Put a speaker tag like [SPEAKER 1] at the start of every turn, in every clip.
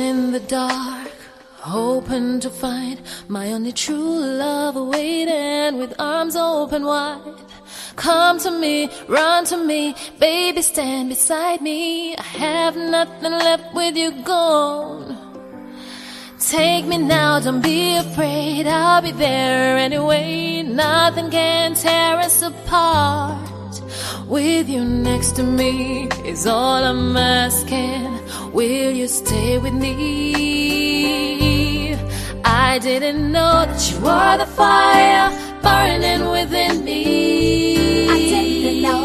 [SPEAKER 1] in the dark, hoping to find my only true love waiting with arms open wide. Come to me, run to me, baby, stand beside me. I have nothing left with you gone. Take me now, don't be afraid, I'll be there anyway. Nothing can tear us apart. With you next to me is all I'm asking. Will you stay with me? I didn't know that you were the fire burning within me.
[SPEAKER 2] I didn't know.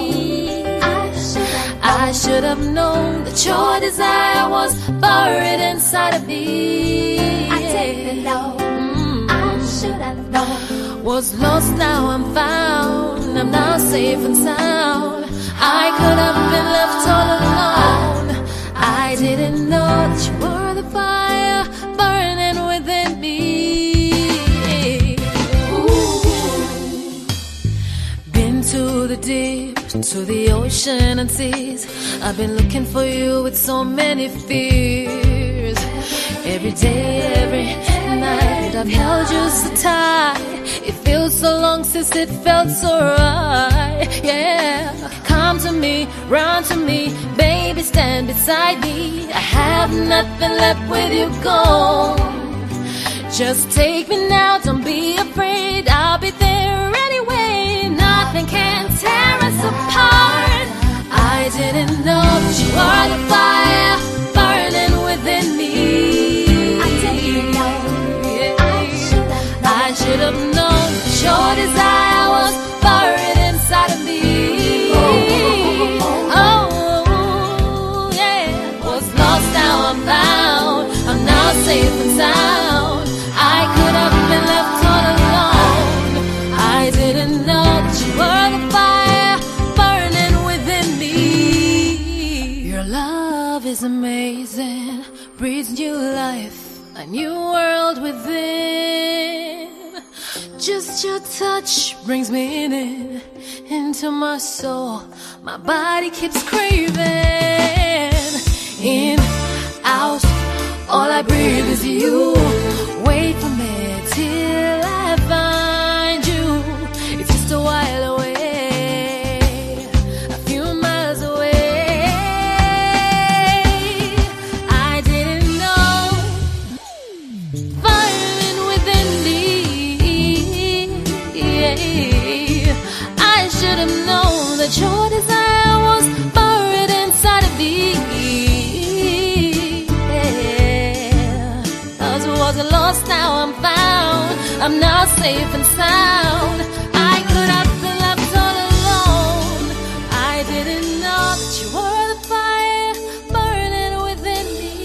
[SPEAKER 1] I should have known that your desire was buried inside of me.
[SPEAKER 2] I didn't know. I should have known.
[SPEAKER 1] Was lost, now I'm found. I'm now safe and sound. I could have been left all alone. I didn't know that you were the fire burning within me. Ooh. Been to the deep, to the ocean and seas. I've been looking for you with so many fears. Every day, every night, I've held you so tight. It feels so long since it felt so right. Yeah, come to me, run to me, baby, stand beside me. I have nothing left with you gone. Just take me now, don't be afraid, I'll be there anyway. Nothing can tear us apart. I didn't know that you are the fire burning within me.
[SPEAKER 2] I didn't know.
[SPEAKER 1] I should have known that your desire was buried inside of me. Oh, yeah. Was lost, now I'm found. I'm now safe and sound. I could have been left all alone. I didn't know that you were the fire burning within me. Your love is amazing, breathes new life, a new world within. Just your touch brings meaning into my soul. My body keeps craving. In, out, all I breathe is you. Wait for me till I find you. It's just a while away, a few miles away. I didn't know. Burning within me. I should have known that your desire was buried inside of me. I was lost, now I'm found. I'm now safe and sound. I could have been left all alone. I didn't know that you were the fire burning within me.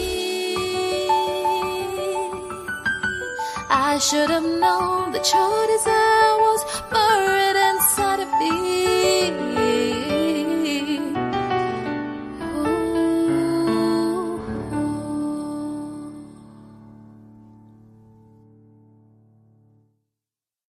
[SPEAKER 1] I should have known that your desire